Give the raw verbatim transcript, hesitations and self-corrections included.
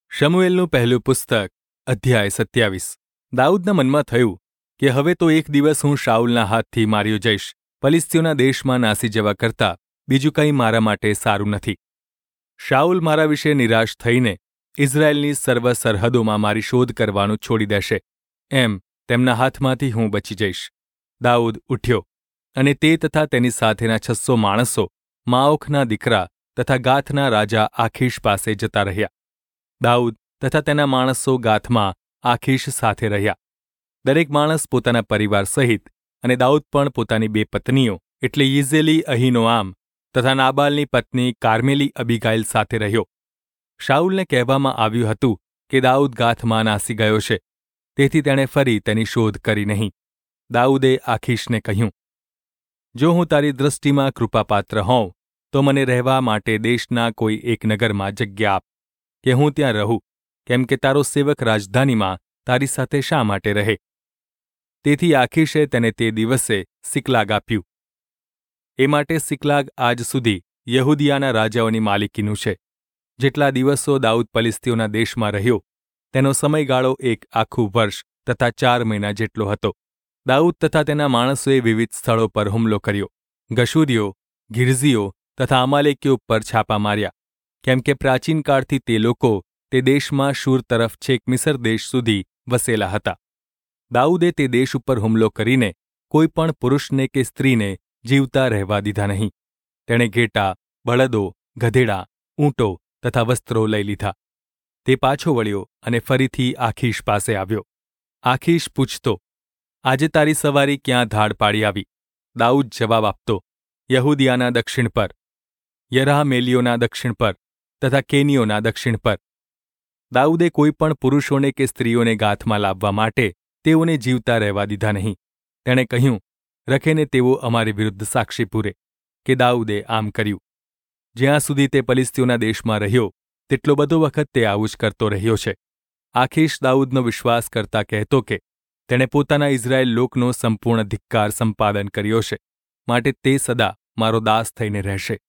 શમુએલનું પહેલું પુસ્તક અધ્યાય સત્યાવીસ. દાઉદના મનમાં થયું કે હવે તો એક દિવસ હું શાઉલના હાથથી માર્યો જઈશ. ફલિસ્તીઓના દેશમાં નાસી જવા કરતાં બીજું કંઈ મારા માટે સારું નથી. શાઉલ મારા વિશે નિરાશ થઈને ઇઝરાયેલની સર્વ સરહદોમાં મારી શોધ કરવાનું છોડી દેશે, એમ તેમના હાથમાંથી હું બચી જઈશ. દાઉદ ઉઠ્યો અને તે તથા તેની સાથેના છસો માણસો માઓખના દીકરા તથા ગાથના રાજા આખીશ પાસે જતા રહ્યા. દાઉદ તથા તેના માણસો ગાથમાં આખીશ સાથે રહ્યા. દરેક માણસ પોતાના પરિવાર સહિત, અને દાઉદ પણ પોતાની બે પત્નીઓ એટલે યિઝેલી અહીનોઆમ તથા નાબાલની પત્ની કાર્મેલી અબીગાઇલ સાથે રહ્યો. શાઉલને કહેવામાં આવ્યું હતું કે દાઉદ ગાથમાં નાસી ગયો છે, તેથી તેણે ફરી તેની શોધ કરી નહીં. દાઉદે આખીશને કહ્યું, જો હું તારી દૃષ્ટિમાં કૃપાપાત્ર હોઉં તો મને રહેવા માટે દેશના કોઈ એક નગરમાં જગ્યા આપ, કે હું ત્યાં રહું, કેમ કે તારો સેવક રાજધાનીમાં તારી સાથે શા માટે રહે? તેથી આખીશે તેને તે દિવસે સિકલાગ આપ્યું. એ માટે સિકલાગ આજ સુધી યહૂદિયાના રાજાઓની માલિકીનું છે. જેટલા દિવસો દાઉદ ફલિસ્તીઓના દેશમાં રહ્યો તેનો સમયગાળો એક આખું વર્ષ તથા ચાર મહિના જેટલો હતો. દાઉદ તથા તેના માણસોએ વિવિધ સ્થળો પર હુમલો કર્યો. ગશૂરીઓ, ગિર્ઝીઓ તથા અમાલેકીઓ પર છાપા માર્યા, કેમ કે પ્રાચીન કાળથી તે લોકો તે દેશમાં શૂર તરફ છેક મિસર દેશ સુધી વસેલા હતા. દાઉદે તે દેશ ઉપર હુમલો કરીને કોઈ પણ પુરુષને કે સ્ત્રીને જીવતા રહેવા દીધા નહીં. તેણે ઘેટા, બળદો, ગધેડા, ઊંટો તથા વસ્ત્રો લઈ લીધા. તે પાછો વળ્યો અને ફરીથી આખીશ પાસે આવ્યો. આખીશ પૂછતો, આજે તારી સવારી ક્યાં ધાડ પાડી આવી? દાઉદ જવાબ આપતો, યહૂદિયાના દક્ષિણ પર, યરાહમેલીઓના દક્ષિણ પર તથા કેનીઓના દક્ષિણ પર. દાઉદે કોઈ પણ પુરુષોને કે સ્ત્રીઓને ગાથમાં લાવવા માટે તેઓને જીવતા રહેવા દીધા નહીં. તેણે કહ્યું, રખેને તેઓ અમારી વિરુદ્ધ સાક્ષી પૂરે કે દાઉદે આમ કર્યું. જ્યાં સુધી તે ફલિસ્તીઓના દેશમાં રહ્યો તેટલો બધો વખત તે આવું જ કરતો રહ્યો છે. આખીશ દાઉદનો વિશ્વાસ કરતા કહેતો કે તેણે પોતાના ઇઝરાયેલ લોકનો સંપૂર્ણ ધિક્કાર સંપાદન કર્યો છે, માટે તે સદા મારો દાસ થઈને રહેશે.